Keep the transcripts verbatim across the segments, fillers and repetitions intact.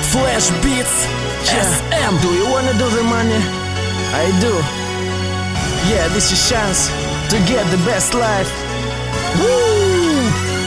Flash Beats, эс эм. Do you wanna do the money? I do. Yeah, this is chance to get the best life. Woo!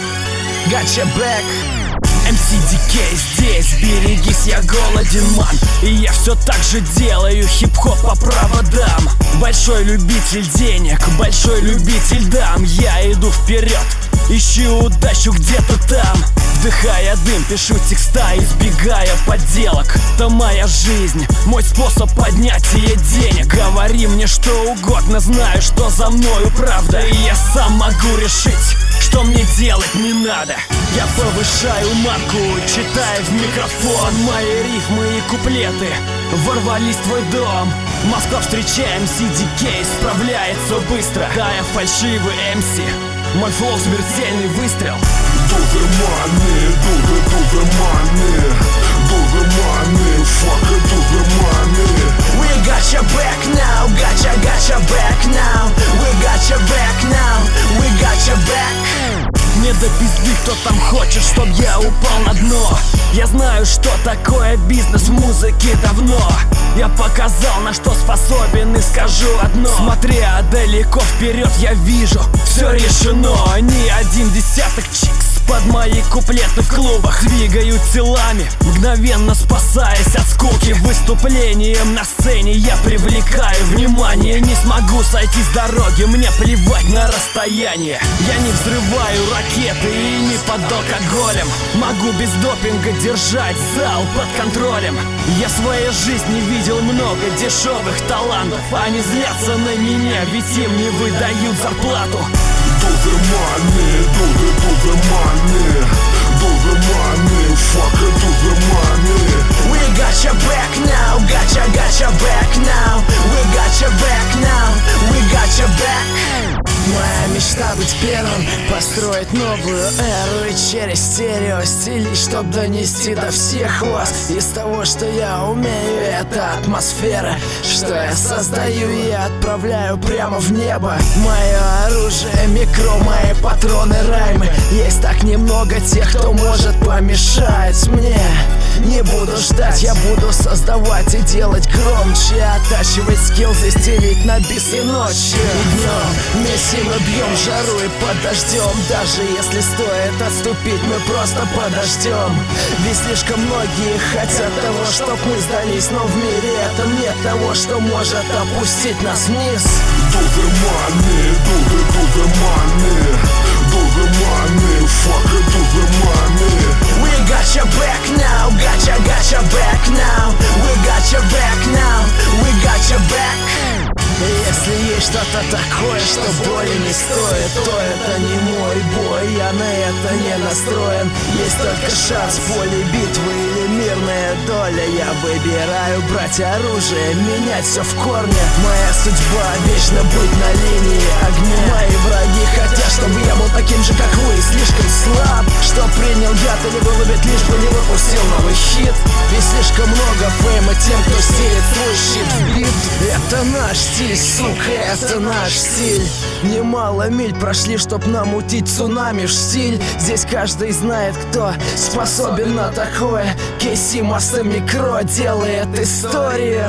Gotcha back. эм си ди кей здесь, берегись, я голоден, ман. И я все так же делаю хип-хоп по проводам. Большой любитель денег, большой любитель дам. Я иду вперед, ищу удачу где-то там. Вдыхая дым, пишу текста, избегая подделок. Это моя жизнь, мой способ поднятия денег. Говори мне что угодно, знаю, что за мною правда. И я сам могу решить, что мне делать не надо. Я повышаю марку, читая в микрофон мои рифмы и куплеты. Ворвались в твой дом, Москва, встречаем, эм си ди кей справляется быстро. Да, я фальшивый эм си, мой флоу смертельный выстрел. Do the money, do the, do the money, do the money, fucker, do the money. We got your back now, gotcha, gotcha back now. We got your back now, we got your back. Не до пизды, кто там хочет, чтоб я упал на дно. Я знаю, что такое бизнес в музыке давно. Я показал, на что способен, и скажу одно. Смотря далеко вперед, я вижу, все решено. Ни один десяток чикс под мои куплеты в клубах двигают телами, мгновенно спасаясь от скуки. Выступлением на сцене я привлекаю внимание. Не смогу сойти с дороги, мне плевать на расстояние. Я не взрываю ракеты и не под алкоголем. Могу без допинга держать зал под контролем. Я в своей жизни видел много дешевых талантов. Они злятся на меня, ведь им не выдают зарплату. Do the money, do the, do the money, do the money, fucker, do the money. We got your back now, gotcha, gotcha back now. We got your back now, we got your back. Моя мечта быть первым, построить новую эру. И через стерео стилей, чтоб донести до всех вас. Из того, что я умею, это атмосфера. Что я создаю, я отправляю прямо в небо. Мое оружие, микро, мои патроны, раймы. Есть так немного тех, кто может помешать мне. Не буду ждать, я буду создавать и делать громче. Оттачивать скиллзы, стелить на бис и ночью и днем. Месси мы бьем жару и под дождем. Даже если стоит отступить, мы просто подождем. Ведь слишком многие хотят того, чтоб мы сдались. Но в мире этом нет того, что может опустить нас вниз. Do the money, do the, do the money, do the money, fucker, do the money. We got your back now, gotcha, gotcha back now. We got your back now, we got your back. Если есть что-то такое, что боли не стоит, то это не мой бой, я на это не настроен. Есть только шанс, поле битвы или мирная доля. Я выбираю брать оружие, менять все в корне. Моя судьба вечно быть на линии огня. Мои враги хотят, чтобы я был таким же, как вы. Слишком слаб, что принял яд или выловит, лишь бы не выпустил новый хит. Ведь слишком много фейма тем, кто стелит свой щит в бит. Это наш стиль, сука, это наш стиль. Немало миль прошли, чтоб намутить цунами в стиль. Здесь каждый знает, кто способен на такое. Кейси, Масса, Микро делает историю.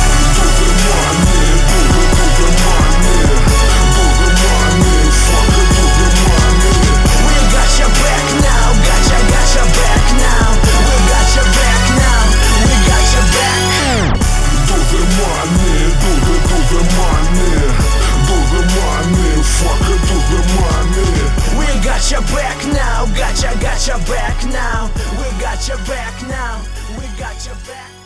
Got your back now, gotcha, gotcha back now. We got your back now, we got your back.